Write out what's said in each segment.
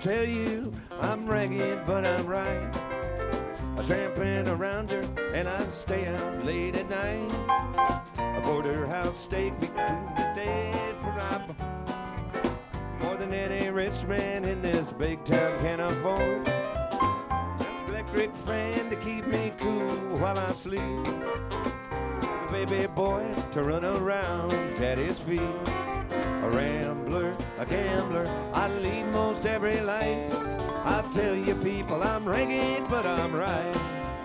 tell you I'm ragged, but I'm right. I'm tramping around her, and I stay out late at night. A porterhouse steak between the dead for more than any rich man in this big town can afford. An electric fan to keep me cool while I sleep. A baby boy to run around daddy's feet. A rambler, a gambler, I lead most every life. I tell you people I'm ragged, but I'm right.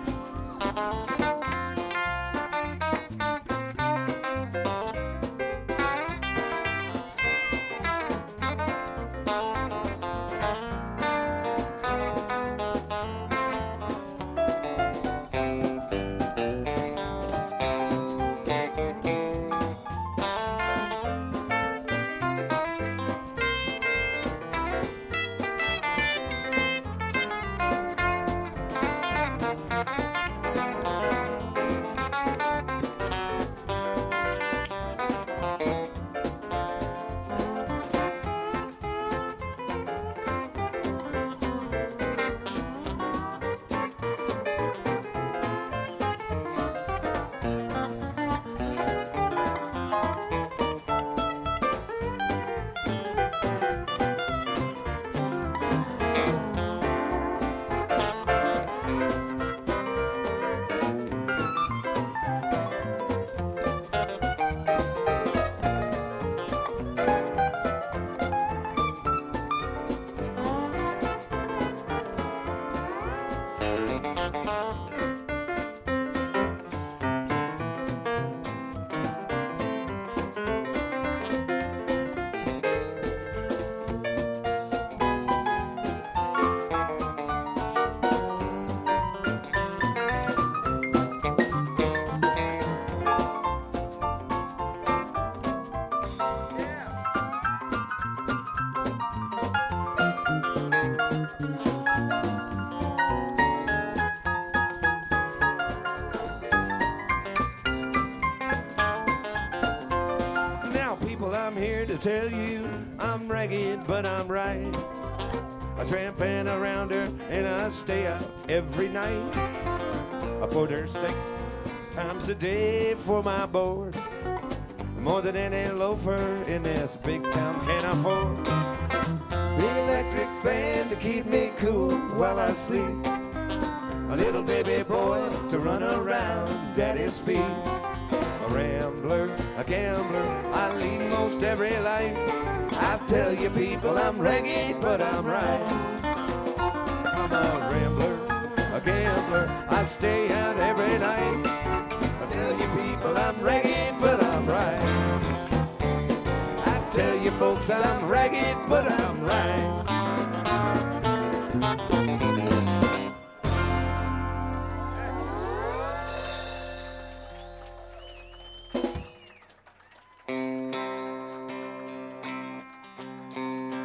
I'm here to tell you I'm ragged, but I'm right. I tramping around her and I stay out every night. I put her steak times a day for my board, more than any loafer in this big town can afford. The electric fan to keep me cool while I sleep. A little baby boy to run around daddy's feet. A rambler, a gambler, I lead most every life. I tell you people I'm ragged, but I'm right. I'm a rambler, a gambler, I stay out every night. I tell you people I'm ragged, but I'm right. I tell you folks I'm ragged, but I'm right.